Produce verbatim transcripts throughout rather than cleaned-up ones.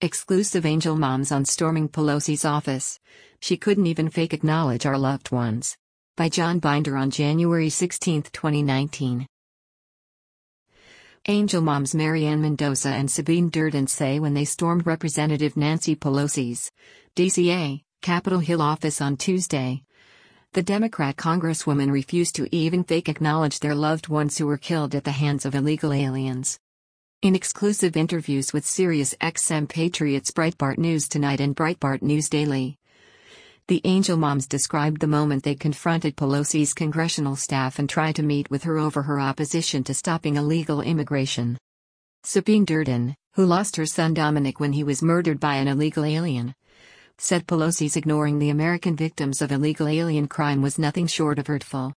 Exclusive Angel Moms on storming Pelosi's office. She couldn't even fake acknowledge our loved ones. By John Binder on January sixteenth, twenty nineteen. Angel Moms Marianne Mendoza and Sabine Durden say when they stormed Representative Nancy Pelosi's D C A, Capitol Hill office on Tuesday, the Democrat congresswoman refused to even fake acknowledge their loved ones who were killed at the hands of illegal aliens. In exclusive interviews with Sirius X M Patriots Breitbart News Tonight and Breitbart News Daily, the Angel Moms described the moment they confronted Pelosi's congressional staff and tried to meet with her over her opposition to stopping illegal immigration. Sabine Durden, who lost her son Dominic when he was murdered by an illegal alien, said Pelosi's ignoring the American victims of illegal alien crime was nothing short of hurtful.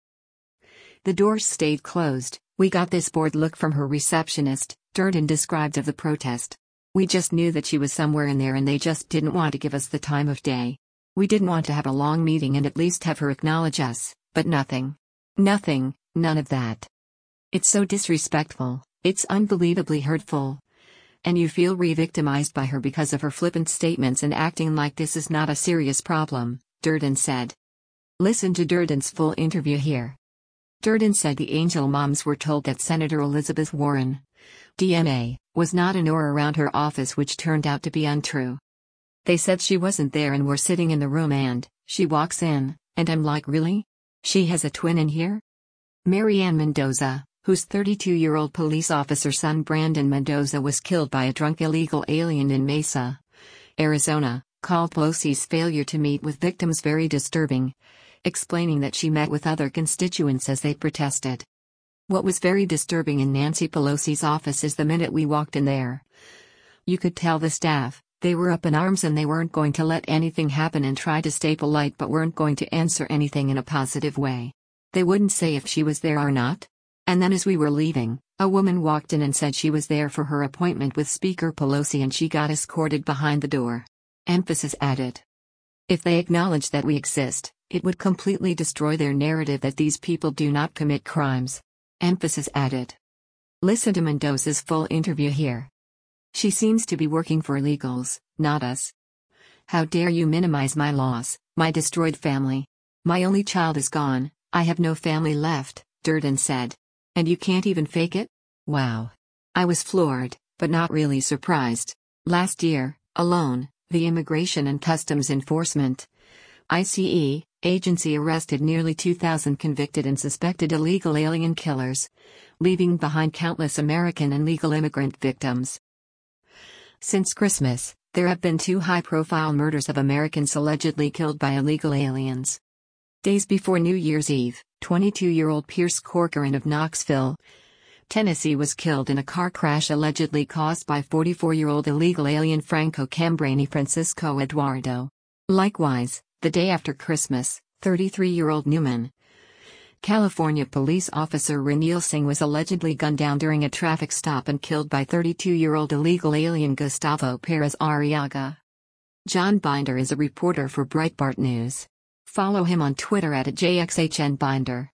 The doors stayed closed. We got this bored look from her receptionist, Durden described of the protest. We just knew that she was somewhere in there and they just didn't want to give us the time of day. We didn't want to have a long meeting and at least have her acknowledge us, but nothing. Nothing, none of that. It's so disrespectful, it's unbelievably hurtful. And you feel re-victimized by her because of her flippant statements and acting like this is not a serious problem, Durden said. Listen to Durden's full interview here. Durden said the Angel Moms were told that Senator Elizabeth Warren, D M A, was not in or around her office, which turned out to be untrue. They said she wasn't there and were sitting in the room and, she walks in, and I'm like, really? She has a twin in here? Marianne Mendoza, whose thirty-two-year-old police officer son Brandon Mendoza was killed by a drunk illegal alien in Mesa, Arizona, called Pelosi's failure to meet with victims very disturbing, explaining that she met with other constituents as they protested. What was very disturbing in Nancy Pelosi's office is the minute we walked in there, you could tell the staff, they were up in arms and they weren't going to let anything happen and try to stay polite but weren't going to answer anything in a positive way. They wouldn't say if she was there or not. And then as we were leaving, a woman walked in and said she was there for her appointment with Speaker Pelosi and she got escorted behind the door. Emphasis added. If they acknowledge that we exist, it would completely destroy their narrative that these people do not commit crimes. Emphasis added. Listen to Mendoza's full interview here. She seems to be working for illegals, not us. How dare you minimize my loss, my destroyed family. My only child is gone, I have no family left, Durden said. And you can't even fake it? Wow. I was floored, but not really surprised. Last year, alone, the Immigration and Customs Enforcement I C E agency arrested nearly two thousand convicted and suspected illegal alien killers, leaving behind countless American and legal immigrant victims. Since Christmas, there have been two high-profile murders of Americans allegedly killed by illegal aliens. Days before New Year's Eve, twenty-two-year-old Pierce Corcoran of Knoxville, Tennessee was killed in a car crash allegedly caused by forty-four-year-old illegal alien Franco Cambrini Francisco Eduardo. Likewise, the day after Christmas, thirty-three-year-old Newman, California police officer Ranil Singh was allegedly gunned down during a traffic stop and killed by thirty-two-year-old illegal alien Gustavo Perez Arriaga. John Binder is a reporter for Breitbart News. Follow him on Twitter at J X H N Binder.